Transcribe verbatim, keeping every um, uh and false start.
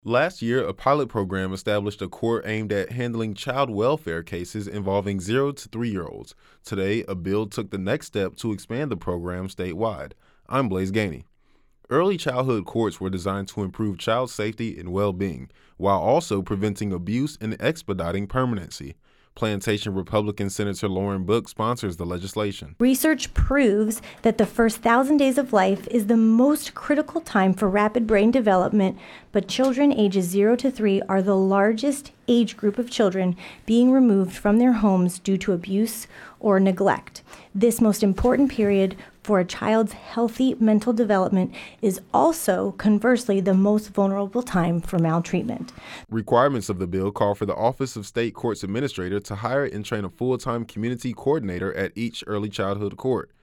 Last year, a pilot program established a court aimed at handling child welfare cases involving zero to three year olds. Today, a bill took the next step to expand the program statewide. I'm Blaze Gainey. Early childhood courts were designed to improve child safety and well being, while also preventing abuse and expediting permanency. Plantation Republican Senator Lauren Book sponsors the legislation. Research proves that the first thousand days of life is the most critical time for rapid brain development, but children ages zero to three are the largest age group of children being removed from their homes due to abuse or neglect. This most important period for a child's healthy mental development is also, conversely, the most vulnerable time for maltreatment. Requirements of the bill call for the Office of State Courts Administrator to hire and train a full-time community coordinator at each early childhood court.